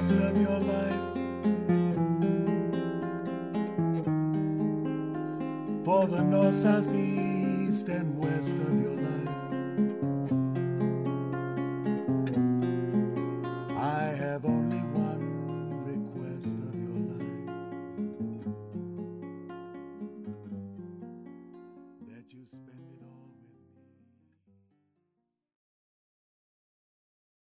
rest of your life. For the north, south, east, and west of your life.